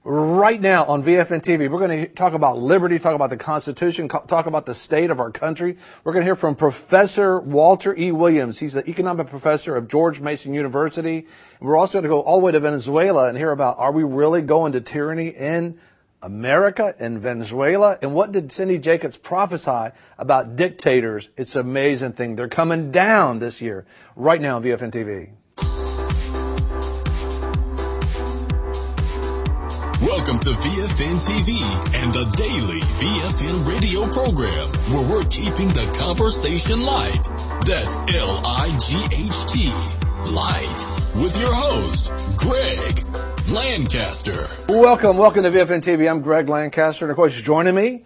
Right now on VFN TV, we're going to talk about liberty, talk about the Constitution, talk about the state of our country. We're going to hear from Professor Walter E. Williams. He's the economic professor of George Mason University. And we're also going to go all the way to Venezuela and hear about, are we really going to tyranny in America and Venezuela? And what did Cindy Jacobs prophesy about dictators? It's an amazing thing. They're coming down this year, right now on VFN TV. Welcome to VFN TV and the daily VFN radio program, where we're keeping the conversation light. That's L-I-G-H-T, light, with your host, Greg Lancaster. Welcome to VFN TV. I'm Greg Lancaster, and of course, joining me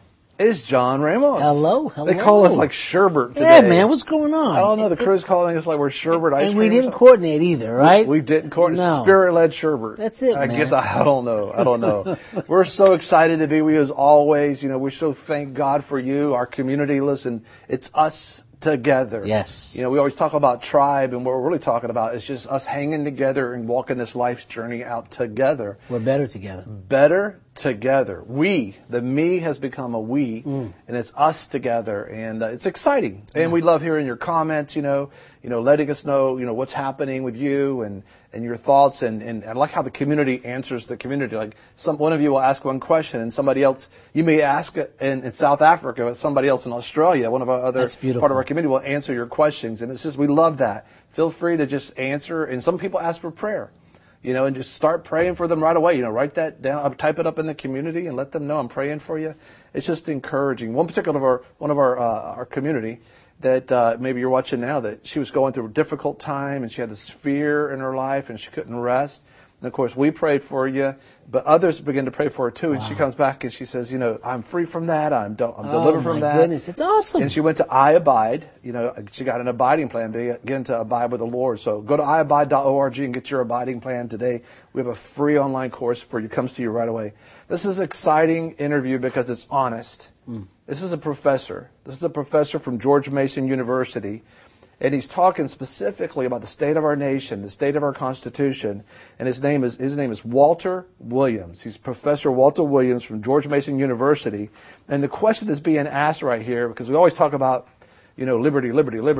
is John Ramos. Hello. They call us like Sherbert today. Yeah, man, what's going on? I don't know. The crew's calling us like we're Sherbert ice cream. And we didn't coordinate either, right? We didn't coordinate. No. Spirit-led Sherbert. That's it, I man. guess I don't know. We're so excited to be with you as always. You know, we so thank God for you, our community. Listen, it's us together. Yes. You know, we always talk about tribe, and what we're really talking about is just us hanging together and walking this life's journey out together. We're better together. Better together. We, the me has become a we, and it's us together, and it's exciting. And we love hearing your comments, you know, letting us know, what's happening with you and your thoughts, and I like how the community answers the community. Like one of you will ask one question, and somebody else, you may ask it in South Africa, but somebody else in Australia, one of our other part of our community will answer your questions, and it's just, we love that. Feel free to just answer, and some people ask for prayer. And just start praying for them right away. Write that down, type it up in the community, and let them know I'm praying for you. It's just encouraging. One of our community that maybe you're watching now, that she was going through a difficult time, and she had this fear in her life, and she couldn't rest. And of course, we prayed for you, but others begin to pray for her too. And she comes back and she says, I'm free from that. I'm delivered from that. Oh my goodness, it's awesome. And she went to I Abide. She got an abiding plan, begin to abide with the Lord. So go to iabide.org and get your abiding plan today. We have a free online course for you. It comes to you right away. This is an exciting interview because it's honest. This is a professor. This is a professor from George Mason University. And he's talking specifically about the state of our nation, the state of our Constitution, and his name is Walter Williams. He's Professor Walter Williams from George Mason University. And the question that's being asked right here, because we always talk about, liberty,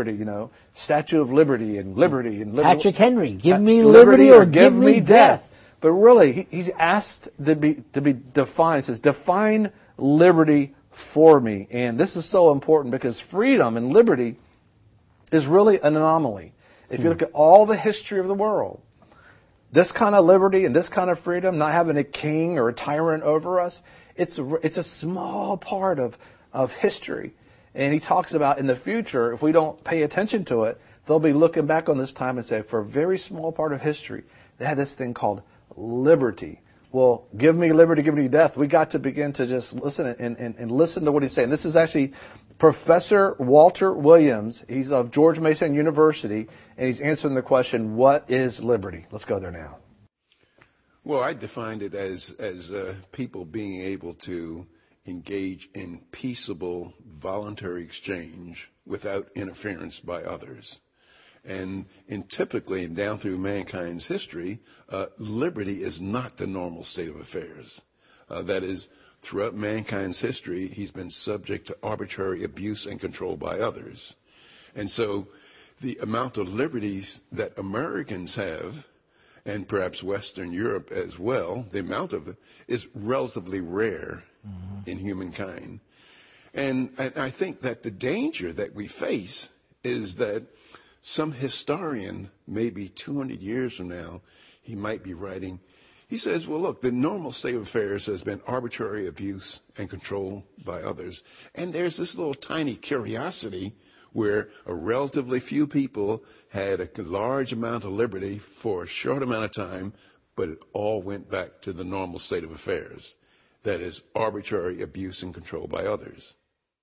Statue of Liberty and liberty. Patrick Henry, give me liberty or give me death. But really, he's asked to be defined. It says, define liberty for me. And this is so important because freedom and liberty is really an anomaly. If you look at all the history of the world, this kind of liberty and this kind of freedom, not having a king or a tyrant over us, it's a small part of history. And he talks about in the future, if we don't pay attention to it, they'll be looking back on this time and say, for a very small part of history, they had this thing called liberty. Well, give me liberty, give me death. We got to begin to just listen and listen to what he's saying. This is actually Professor Walter Williams. He's of George Mason University, and he's answering the question, what is liberty? Let's go there now. Well, I defined it as people being able to engage in peaceable, voluntary exchange without interference by others. And typically, down through mankind's history, liberty is not the normal state of affairs. That is, throughout mankind's history, he's been subject to arbitrary abuse and control by others. And so the amount of liberties that Americans have, and perhaps Western Europe as well, the amount of it is relatively rare in humankind. And I think that the danger that we face is that some historian, maybe 200 years from now, he might be writing, he says, well, look, the normal state of affairs has been arbitrary abuse and control by others. And there's this little tiny curiosity where a relatively few people had a large amount of liberty for a short amount of time, but it all went back to the normal state of affairs. That is arbitrary abuse and control by others.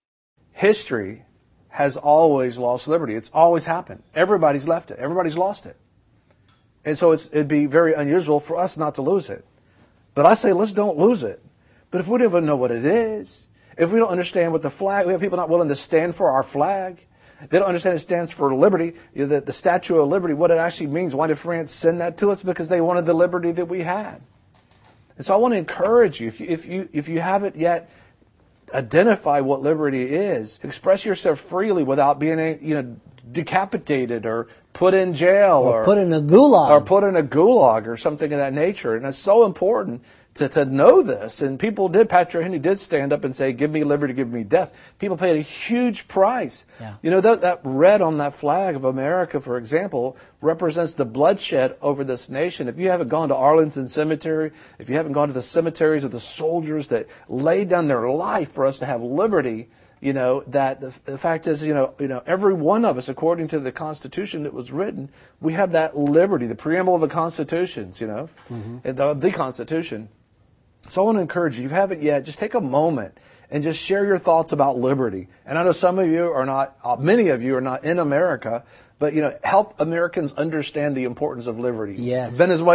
History has always lost liberty. It's always happened. Everybody's left it. Everybody's lost it. And so it'd be very unusual for us not to lose it. But I say, let's don't lose it. But if we don't even know what it is, if we don't understand what the flag, we have people not willing to stand for our flag. They don't understand it stands for liberty. The Statue of Liberty, what it actually means. Why did France send that to us? Because they wanted the liberty that we had. And so I want to encourage you, if you haven't yet identified what liberty is, express yourself freely without being, decapitated or put in jail or put in a gulag. Or put in a gulag or something of that nature. And it's so important to know this. And people did, Patrick Henry did stand up and say, give me liberty, give me death. People paid a huge price. Yeah. That red on that flag of America, for example, represents the bloodshed over this nation. If you haven't gone to Arlington Cemetery, if you haven't gone to the cemeteries of the soldiers that laid down their life for us to have liberty, that the fact is, every one of us, according to the Constitution that was written, we have that liberty, the preamble of the Constitutions, and the Constitution. So I want to encourage you, if you haven't yet, just take a moment and just share your thoughts about liberty. And I know some of you are not, many of you are not in America, but, help Americans understand the importance of liberty. Yes.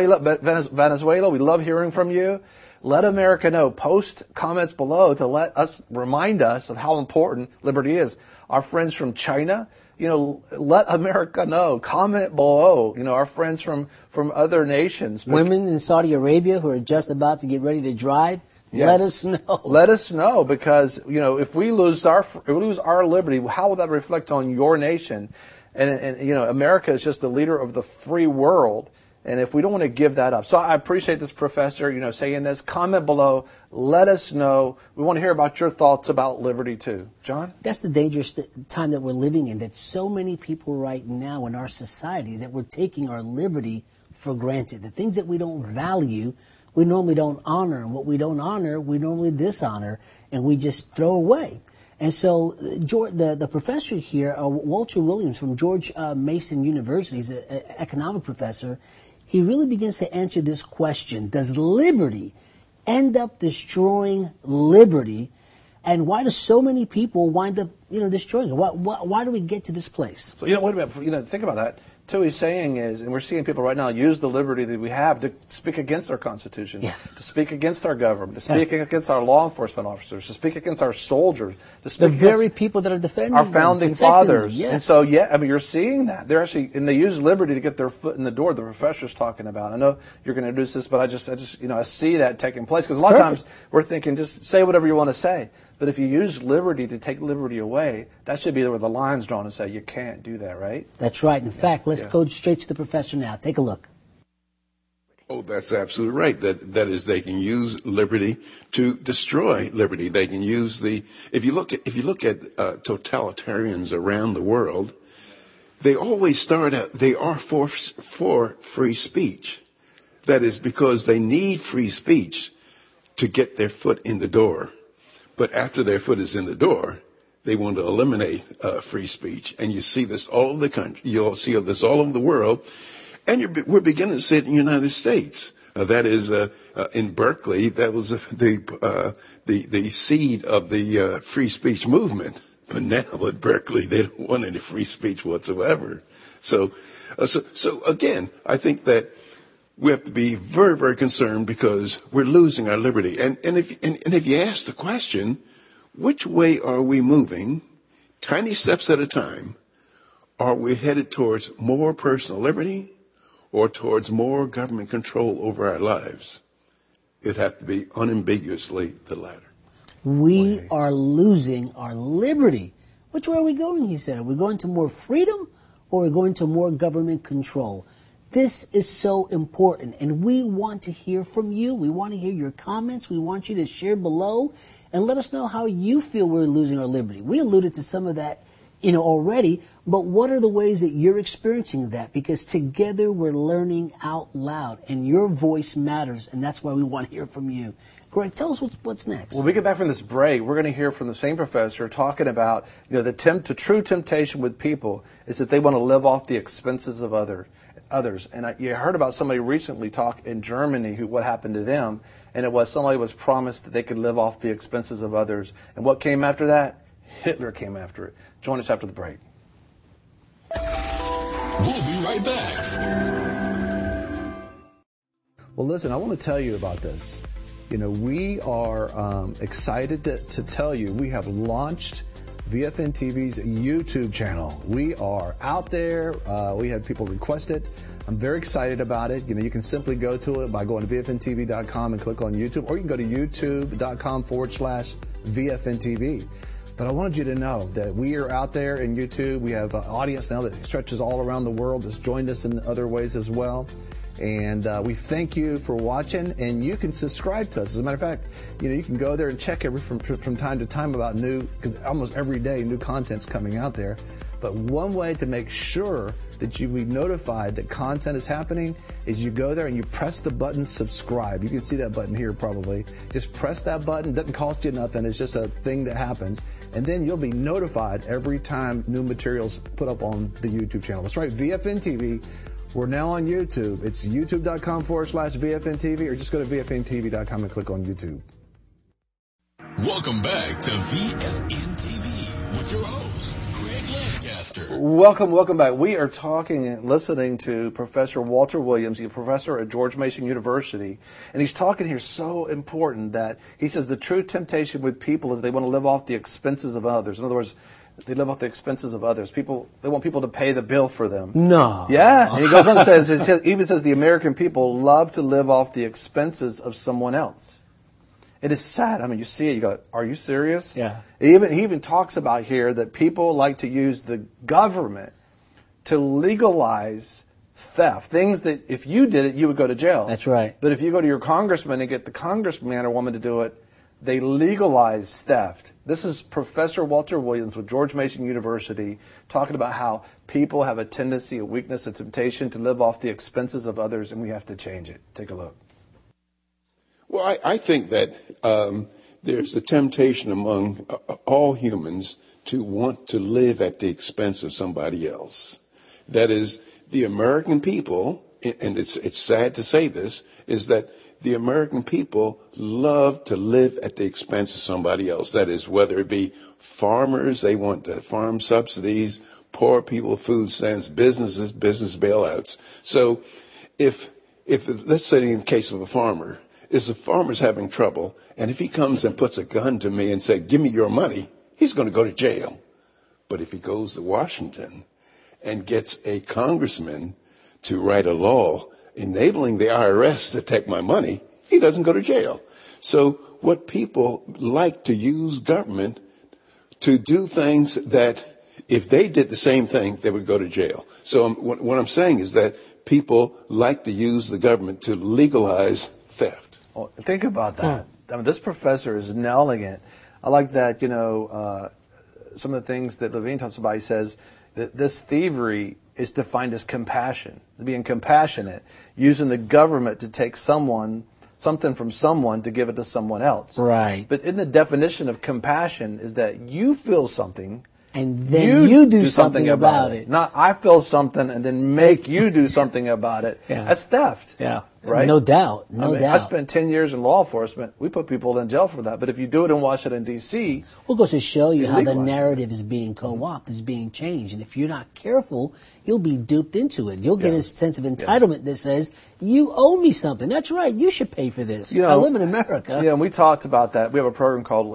Venezuela, we love hearing from you. Let America know. Post comments below to remind us of how important liberty is. Our friends from China, let America know. Comment below. Our friends from other nations. Women in Saudi Arabia who are just about to get ready to drive. Yes. Let us know. Let us know, because if we lose our liberty, how will that reflect on your nation? And America is just the leader of the free world. And if we don't want to give that up. So I appreciate this professor, saying this. Comment below. Let us know. We want to hear about your thoughts about liberty too. John? That's the dangerous time that we're living in, that so many people right now in our society, that we're taking our liberty for granted. The things that we don't value, we normally don't honor. And what we don't honor, we normally dishonor. And we just throw away. And so the professor here, Walter Williams from George Mason University, he's an economic professor. He really begins to answer this question: does liberty end up destroying liberty? And why do so many people wind up, destroying it? Why do we get to this place? So, wait a minute. Think about that. So he's saying is, and we're seeing people right now use the liberty that we have to speak against our Constitution, to speak against our government, to speak against our law enforcement officers, to speak against our soldiers, to speak against the very people that are defending our founding fathers. Yes. And so, you're seeing that. They're actually, and they use liberty to get their foot in the door. The professor's talking about. I know you're going to introduce this, but I just, I see that taking place, because a lot of times we're thinking, just say whatever you want to say. But if you use liberty to take liberty away, that should be where the line's drawn and say, you can't do that, right? That's right. In fact, let's go straight to the professor now. Take a look. Oh, that's absolutely right. That is, they can use liberty to destroy liberty. They can use if you look at totalitarians around the world, they always start out, they are for free speech. That is because they need free speech to get their foot in the door. But after their foot is in the door, they want to eliminate free speech. And you see this all over the country. You'll see this all over the world. And we're beginning to see it in the United States. That is, in Berkeley, that was the seed of the free speech movement. But now at Berkeley, they don't want any free speech whatsoever. So again, I think that we have to be very, very concerned, because we're losing our liberty. And if you ask the question, which way are we moving, tiny steps at a time? Are we headed towards more personal liberty or towards more government control over our lives? It'd have to be unambiguously the latter. We are losing our liberty. Which way are we going, he said? Are we going to more freedom, or are we going to more government control? This is so important, and we want to hear from you. We want to hear your comments. We want you to share below and let us know how you feel we're losing our liberty. We alluded to some of that, already, but what are the ways that you're experiencing that? Because together we're learning out loud, and your voice matters, and that's why we want to hear from you. Greg, tell us what's next. When we get back from this break, we're going to hear from the same professor talking about, the true temptation with people is that they want to live off the expenses of others. And you heard about somebody recently talk in Germany what happened to them, and it was somebody was promised that they could live off the expenses of others. And what came after that? Hitler came after it. Join us after the break. We'll be right back. Well, listen, I want to tell you about this. We are excited to tell you we have launched VFN TV's YouTube channel. We are out there. We had people request it. I'm very excited about it. You can simply go to it by going to VFNTV.com and click on YouTube, or you can go to youtube.com/VFNTV. But I wanted you to know that we are out there in YouTube. We have an audience now that stretches all around the world, that's joined us in other ways as well. And we thank you for watching, and you can subscribe to us. As a matter of fact, you can go there and check from time to time about new, because almost every day new content's coming out there. But one way to make sure that you be notified that content is happening is you go there and you press the button subscribe. You can see that button here probably. Just press that button. It doesn't cost you nothing. It's just a thing that happens. And then you'll be notified every time new materials put up on the YouTube channel. That's right, VFN TV. We're now on YouTube. It's youtube.com/VFNTV, or just go to VFNTV.com and click on YouTube. Welcome back to VFN TV with your host, Greg Lancaster. Welcome back. We are talking and listening to Professor Walter Williams, a professor at George Mason University. And he's talking here so important that he says the true temptation with people is they want to live off the expenses of others. In other words, they live off the expenses of others. They want people to pay the bill for them. No. Yeah. And he goes on and even says the American people love to live off the expenses of someone else. It is sad. I mean, you see it, you go, are you serious? Yeah. He even talks about here that people like to use the government to legalize theft. Things that if you did it, you would go to jail. That's right. But if you go to your congressman and get the congressman or woman to do it, they legalize theft. This is Professor Walter Williams with George Mason University talking about how people have a tendency, a weakness, a temptation to live off the expenses of others, and we have to change it. Take a look. Well, I think that there's a temptation among all humans to want to live at the expense of somebody else. That is, the American people, and it's sad to say this, is that the American people love to live at the expense of somebody else. That is, whether it be farmers, they want the farm subsidies, poor people, food stamps, businesses, business bailouts. So if let's say in the case of a farmer, is the farmer's having trouble, and if he comes and puts a gun to me and says, give me your money, he's going to go to jail. But if he goes to Washington and gets a congressman to write a law enabling the IRS to take my money, he doesn't go to jail. So what people like to use government to do things that if they did the same thing, they would go to jail. So what I'm saying is that people like to use the government to legalize theft. Well, think about that. I mean, this professor is nailing it. I like that, some of the things that Levine talks about. He says that this thievery is defined as compassion, being compassionate, using the government to take something from someone to give it to someone else. Right. But in the definition of compassion is that you feel something and then you do something about it. Not I feel something and then make you do something about it. Yeah. That's theft. Yeah. Right? No doubt. No doubt. I spent 10 years in law enforcement. We put people in jail for that. But if you do it in Washington, D.C. Well, it goes to show you how the legalize narrative is being co-opted, is being changed. And if you're not careful, you'll be duped into it. You'll get a sense of entitlement that says, you owe me something. That's right. You should pay for this. I live in America. Yeah, and we talked about that. We have a program called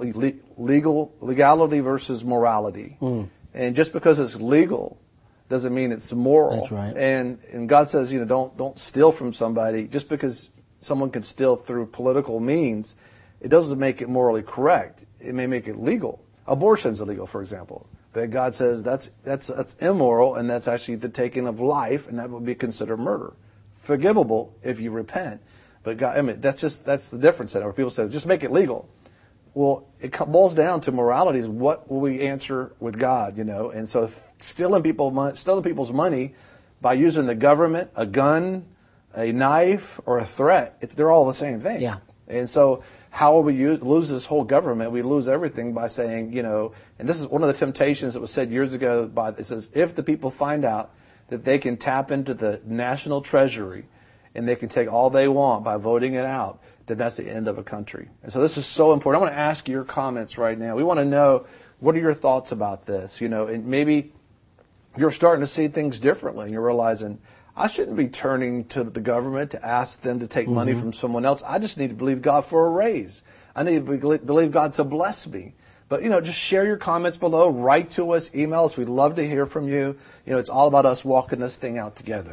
Legality versus Morality. And just because it's legal doesn't mean it's moral. That's right. And God says, don't steal from somebody. Just because someone can steal through political means, it doesn't make it morally correct. It may make it legal. Abortion's illegal, for example. But God says that's immoral, and that's actually the taking of life, and that would be considered murder. Forgivable if you repent. But God, that's the difference. Where people say, just make it legal. Well, it boils down to morality. Is what will we answer with God, And so stealing people's money by using the government, a gun, a knife, or a threat, they're all the same thing. Yeah. And so how will we lose this whole government? We lose everything by saying, and this is one of the temptations that was said years ago it says, if the people find out that they can tap into the national treasury and they can take all they want by voting it out, then that's the end of a country. And so this is so important. I want to ask your comments right now. We want to know, what are your thoughts about this? And maybe you're starting to see things differently, and you're realizing, I shouldn't be turning to the government to ask them to take money from someone else. I just need to believe God for a raise. I need to believe God to bless me. But, just share your comments below. Write to us, email us. We'd love to hear from you. It's all about us walking this thing out together.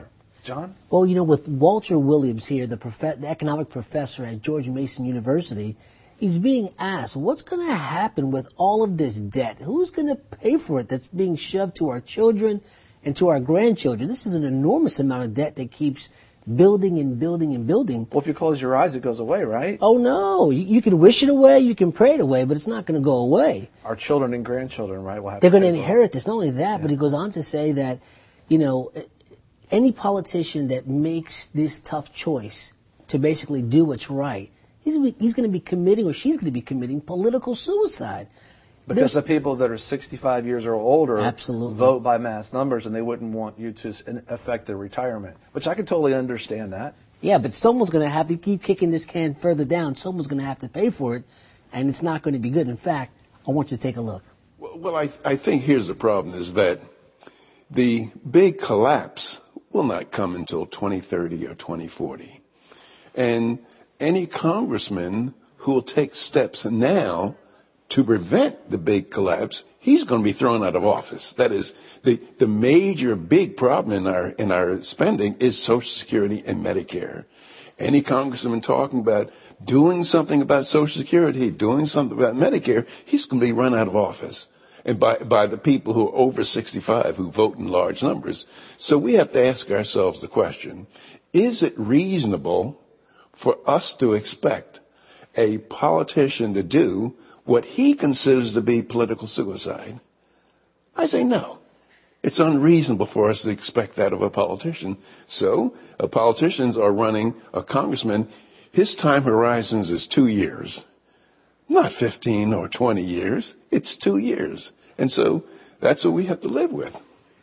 John? Well, with Walter Williams here, the economic professor at George Mason University, he's being asked, what's going to happen with all of this debt? Who's going to pay for it that's being shoved to our children and to our grandchildren? This is an enormous amount of debt that keeps building and building and building. Well, if you close your eyes, it goes away, right? Oh, no. You can wish it away, you can pray it away, but it's not going to go away. Our children and grandchildren, right, will have They're to going to pay for it. inherit this. Not only that, but he goes on to say that, any politician that makes this tough choice to basically do what's right, he's going to be committing, or she's going to be committing, political suicide. Because the people that are 65 years or older Absolutely. vote by mass numbers, and they wouldn't want you to affect their retirement, which I can totally understand that. Yeah, but someone's going to have to keep kicking this can further down. Someone's going to have to pay for it, and it's not going to be good. In fact, I want you to take a look. Well, I think here's the problem is that the big collapse will not come until 2030 or 2040. And any congressman who will take steps now to prevent the big collapse, he's going to be thrown out of office. That is, the major big problem in our spending is Social Security and Medicare. Any congressman talking about doing something about Social Security, doing something about Medicare, he's going to be run out of office. And by the people who are over 65 who vote in large numbers. So we have to ask ourselves the question, is it reasonable for us to expect a politician to do what he considers to be political suicide? I say no. It's unreasonable for us to expect that of a politician. So politicians are running a congressman. His time horizons is 2 years. Not 15 or 20 years. It's 2 years. And so that's what we have to live with.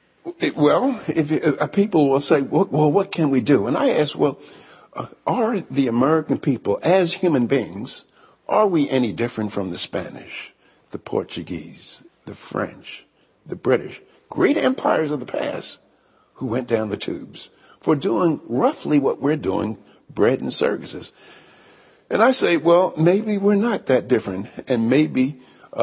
If people will say, well, what can we do? And I ask, are the American people, as human beings, are we any different from the Spanish, the Portuguese, the French, the British, great empires of the past who went down the tubes for doing roughly what we're doing, bread and circuses? And I say, well, maybe we're not that different, and maybe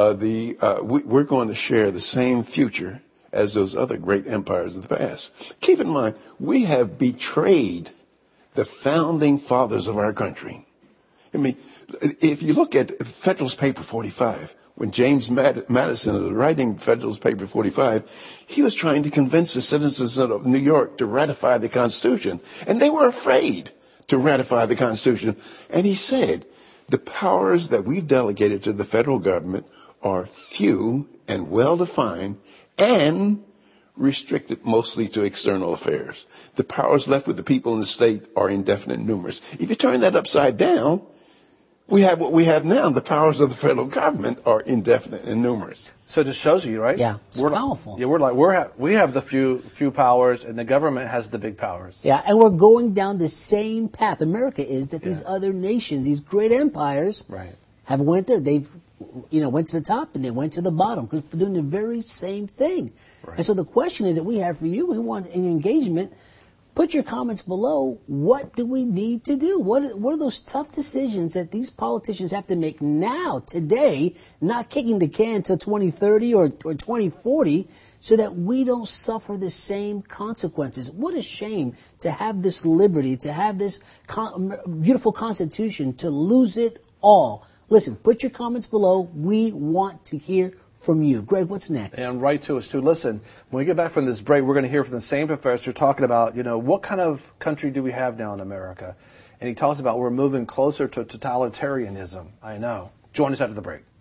we're going to share the same future as those other great empires of the past. Keep in mind, we have betrayed the founding fathers of our country. I mean, if you look at Federalist Paper 45, when James Madison was writing Federalist Paper 45, he was trying to convince the citizens of New York to ratify the Constitution, and they were afraid to ratify the Constitution. And he said, the powers that we've delegated to the federal government are few and well-defined and restricted mostly to external affairs. The powers left with the people in the state are indefinite and numerous. If you turn that upside down, we have what we have now. The powers of the federal government are indefinite and numerous. So it just shows you, right? Yeah, it's powerful. We have the few powers, and the government has the big powers. Yeah, and we're going down the same path. America is that these other nations, these great empires, have went there. They've, went to the top and they went to the bottom because they're doing the very same thing. Right. And so the question is that we have for you, we want an engagement. Put your comments below. What do we need to do? What are those tough decisions that these politicians have to make now, today, not kicking the can till 2030 or 2040, so that we don't suffer the same consequences? What a shame to have this liberty, to have this beautiful Constitution, to lose it all. Listen, put your comments below. We want to hear from you. Greg, what's next? And write to us, too. Listen, when we get back from this break, we're going to hear from the same professor talking about, what kind of country do we have now in America? And he talks about we're moving closer to totalitarianism. I know. Join us after the break.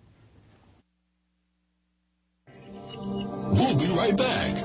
We'll be right back.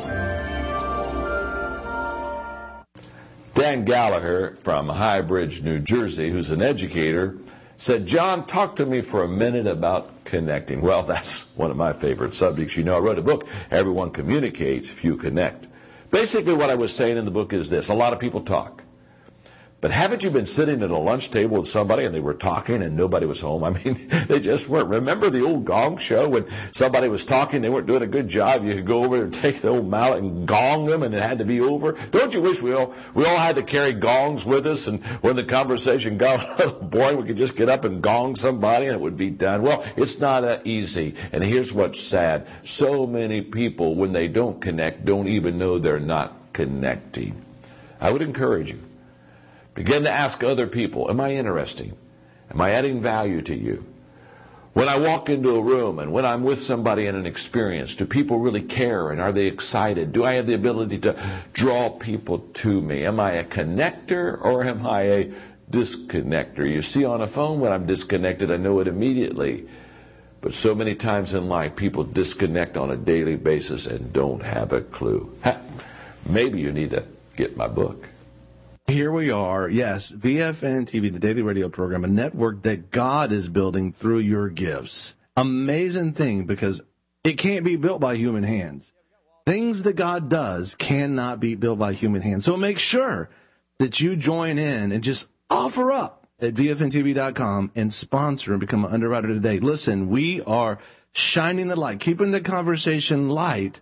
Dan Gallagher from High Bridge, New Jersey, who's an educator, said, John, talk to me for a minute about connecting. Well, that's one of my favorite subjects. I wrote a book, Everyone Communicates, Few Connect. Basically, what I was saying in the book is this. A lot of people talk. But haven't you been sitting at a lunch table with somebody and they were talking and nobody was home? I mean, they just weren't. Remember the old gong show when somebody was talking, they weren't doing a good job? You could go over and take the old mallet and gong them and it had to be over. Don't you wish we all had to carry gongs with us, and when the conversation got a little boring, we could just get up and gong somebody and it would be done? Well, it's not that easy. And here's what's sad. So many people, when they don't connect, don't even know they're not connecting. I would encourage you, begin to ask other people, am I interesting? Am I adding value to you? When I walk into a room and when I'm with somebody in an experience, do people really care and are they excited? Do I have the ability to draw people to me? Am I a connector or am I a disconnector? You see, on a phone, when I'm disconnected, I know it immediately. But so many times in life, people disconnect on a daily basis and don't have a clue. Maybe you need to get my book. Here we are, yes, VFN TV, the daily radio program, a network that God is building through your gifts. Amazing thing, because it can't be built by human hands. Things that God does cannot be built by human hands. So make sure that you join in and just offer up at VFNTV.com and sponsor and become an underwriter today. Listen, we are shining the light, keeping the conversation light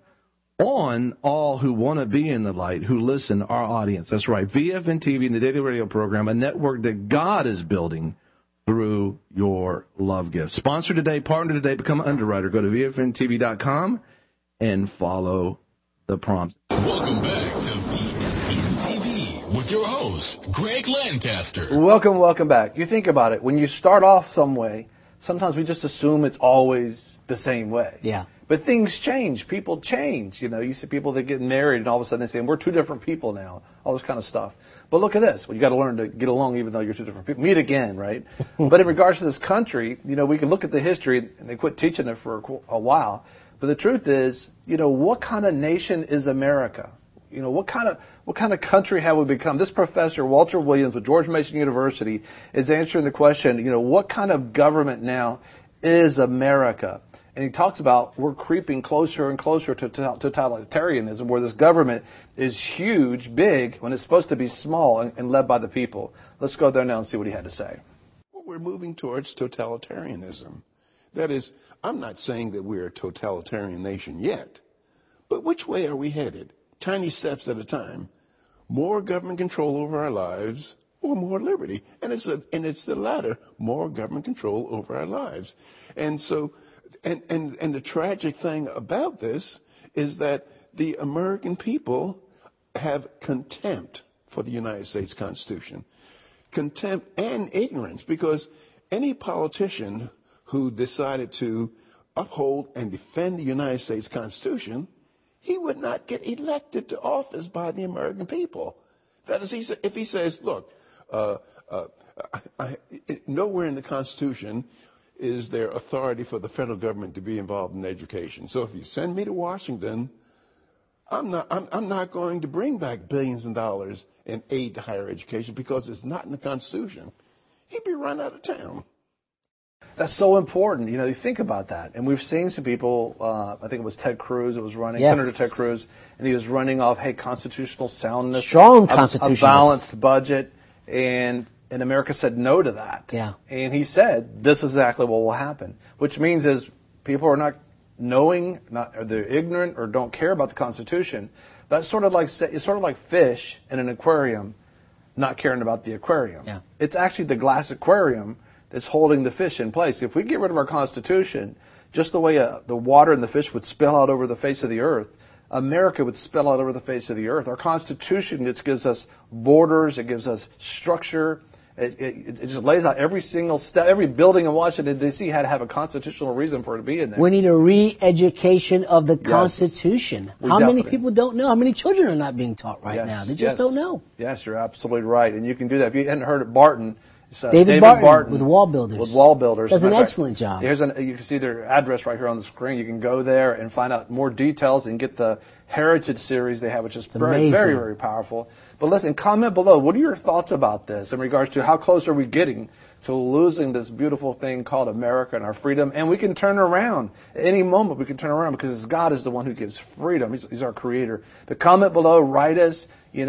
on all who want to be in the light, who listen, our audience. That's right. VFN TV and the daily radio program, a network that God is building through your love gift. Sponsor today, partner today, become an underwriter. Go to VFNTV.com and follow the prompts. Welcome back to VFN TV with your host, Greg Lancaster. Welcome back. You think about it. When you start off some way, sometimes we just assume it's always the same way. Yeah. But things change. People change. You know, you see people that get married and all of a sudden they say, we're two different people now. All this kind of stuff. But look at this. Well, you got to learn to get along even though you're two different people. Meet again, right? But in regards to this country, you know, we can look at the history, and they quit teaching it for a while. But the truth is, you know, what kind of nation is America? You know, what kind of country have we become? This professor, Walter Williams with George Mason University, is answering the question, you know, what kind of government now is America? And he talks about we're creeping closer and closer to totalitarianism, where this government is huge, big, when it's supposed to be small and led by the people. Let's go there now and see what he had to say. Well, we're moving towards totalitarianism. That is, I'm not saying that we're a totalitarian nation yet, but which way are we headed? Tiny steps at a time. More government control over our lives, or more liberty. And it's the latter, more government control over our lives. And so, and the tragic thing about this is that the American people have contempt for the United States Constitution. Contempt and ignorance, because any politician who decided to uphold and defend the United States Constitution, he would not get elected to office by the American people. That is, if he says, look, nowhere in the Constitution is there authority for the federal government to be involved in education. So if you send me to Washington, I'm not going to bring back billions of dollars in aid to higher education because it's not in the Constitution. He'd be run out of town. That's so important. You know, you think about that. And we've seen some people, I think it was Ted Cruz that was running, yes. Senator Ted Cruz, and he was running off, hey, constitutional soundness. Strong constitutionalist. A balanced budget. And America said no to that. Yeah. And he said, this is exactly what will happen. Which means is people are not knowing, or they're ignorant or don't care about the Constitution. That's sort of like, it's sort of like fish in an aquarium not caring about the aquarium. Yeah. It's actually the glass aquarium that's holding the fish in place. If we get rid of our Constitution, just the way the water and the fish would spill out over the face of the earth, America would spill out over the face of the earth. Our Constitution just gives us borders, it gives us structure, it just lays out every single step. Every building in Washington, D.C. had to have a constitutional reason for it to be in there. We need a re-education of the Constitution. How many people don't know? How many children are not being taught right now? They just don't know. Yes, you're absolutely right. And you can do that. If you hadn't heard of Barton, David Barton with Wall Builders. With Wall Builders. Does an excellent job. You can see their address right here on the screen. You can go there and find out more details and get the Heritage series they have, which is very, very, very powerful. But listen, comment below. What are your thoughts about this in regards to how close are we getting to losing this beautiful thing called America and our freedom? And we can turn around. At any moment we can turn around because God is the one who gives freedom. He's our creator. But comment below, write us.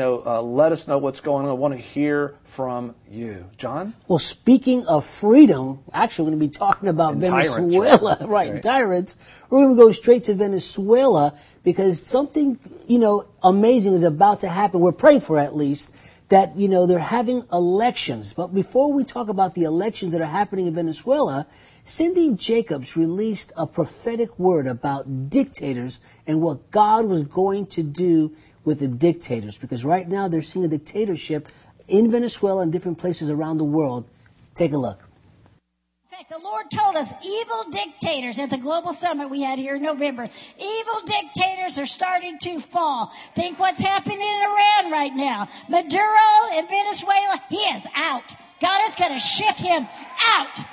Let us know what's going on. I want to hear from you. John? Well, speaking of freedom, actually we're going to be talking about Venezuela. Tyrants, right, tyrants. We're going to go straight to Venezuela because something, amazing is about to happen. We're praying for at least that, they're having elections. But before we talk about the elections that are happening in Venezuela, Cindy Jacobs released a prophetic word about dictators and what God was going to do with the dictators, because right now they're seeing a dictatorship in Venezuela and different places around the world. Take a look. In fact, the Lord told us evil dictators at the global summit we had here in November. Evil dictators are starting to fall. Think what's happening in Iran right now. Maduro in Venezuela, he is out. God is going to shift him out.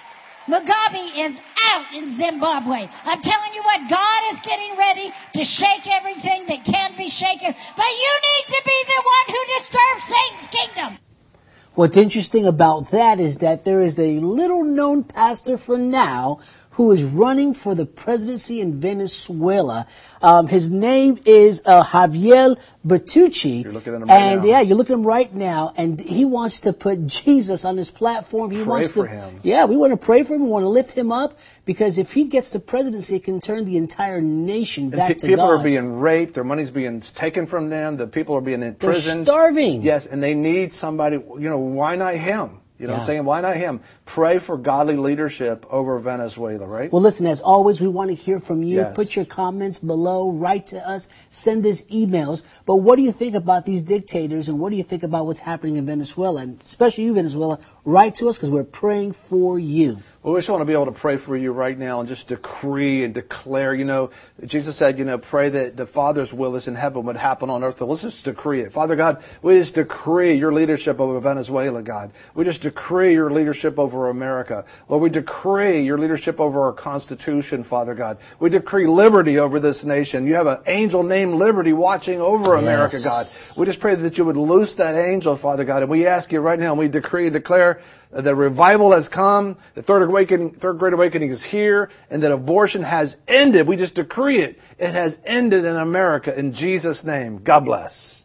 Mugabe is out in Zimbabwe. I'm telling you what, God is getting ready to shake everything that can be shaken. But you need to be the one who disturbs Satan's kingdom. What's interesting about that is that there is a little-known pastor for now who is running for the presidency in Venezuela. His name is Javier Bertucci. You're looking at him right now. Yeah, you're looking at him right now, and he wants to put Jesus on his platform. He wants to pray for him. Yeah, we want to pray for him. We want to lift him up, because if he gets the presidency, it can turn the entire nation back to people God. are being raped. Their money's being taken from them. The people are being imprisoned. They're starving. Yes, and they need somebody. Why not him? You know what I'm saying? Why not him? Pray for godly leadership over Venezuela, right? Well, listen, as always, we want to hear from you. Yes. Put your comments below, write to us, send us emails. But what do you think about these dictators, and what do you think about what's happening in Venezuela? And especially you, Venezuela, write to us, because we're praying for you. Well, we just want to be able to pray for you right now and just decree and declare. Jesus said, pray that the Father's will is in heaven would happen on earth. So let's just decree it. Father God, we just decree your leadership over Venezuela, God. We just decree your leadership over America. Lord, we decree your leadership over our Constitution, Father God. We decree liberty over this nation. You have an angel named Liberty watching over America, God. We just pray that you would loose that angel, Father God. And we ask you right now, and we decree and declare that revival has come, the third great awakening is here, and that abortion has ended. We just decree it. It has ended in America in Jesus' name. God bless.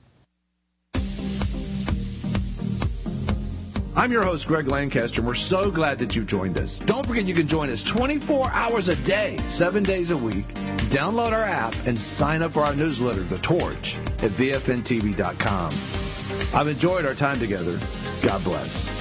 I'm your host, Greg Lancaster, and we're so glad that you joined us. Don't forget you can join us 24 hours a day, 7 days a week. Download our app and sign up for our newsletter, The Torch, at VFNTV.com. I've enjoyed our time together. God bless.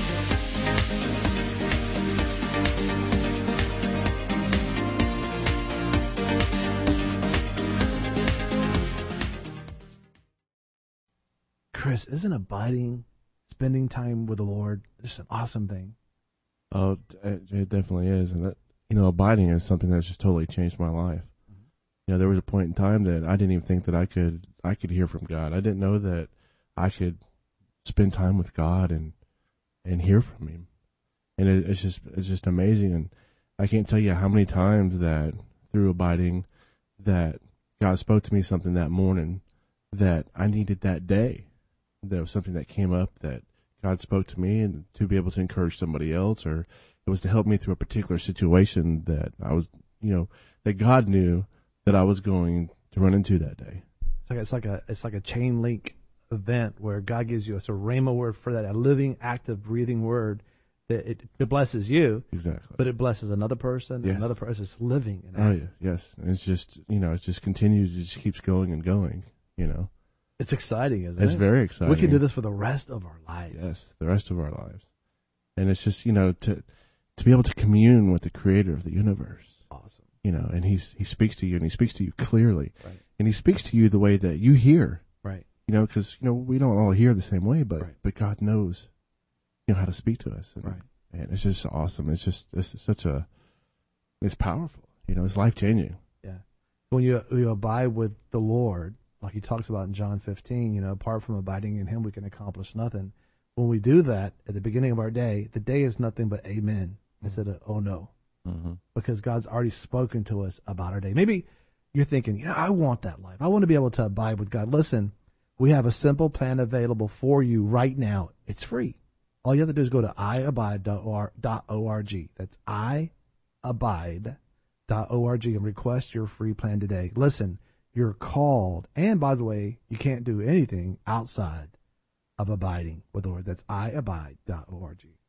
Chris, isn't spending time with the Lord, just an awesome thing? Oh, it definitely is. And that, abiding is something that's just totally changed my life. Mm-hmm. There was a point in time that I didn't even think that I could hear from God. I didn't know that I could spend time with God and hear from him. And it's just amazing. And I can't tell you how many times that through abiding that God spoke to me something that morning that I needed that day. There was something that came up that God spoke to me, and to be able to encourage somebody else, or it was to help me through a particular situation that I was, that God knew that I was going to run into that day. It's like a chain link event where God gives you a sort of rhema word for that, a living, active, breathing word that it blesses you. Exactly. But it blesses another person. Yes. Another person is living. And active. Oh yeah, yes. And it's just it just continues. It just keeps going and going. It's exciting, isn't it? It's very exciting. We can do this for the rest of our lives. Yes, the rest of our lives. And it's just, to be able to commune with the creator of the universe. Awesome. And he speaks to you, and he speaks to you clearly. Right. And he speaks to you the way that you hear. Right. Because, we don't all hear the same way, but right. but God knows, how to speak to us. And, right. And it's just awesome. It's powerful. It's life-changing. Yeah. When you abide with the Lord, like he talks about in John 15, apart from abiding in him, we can accomplish nothing. When we do that at the beginning of our day, the day is nothing but amen instead of oh no. Mm-hmm. Because God's already spoken to us about our day. Maybe you're thinking, I want that life. I want to be able to abide with God. Listen, we have a simple plan available for you right now. It's free. All you have to do is go to iabide.org. That's iabide.org and request your free plan today. Listen, you're called. And by the way, you can't do anything outside of abiding with the Lord. That's iabide.org.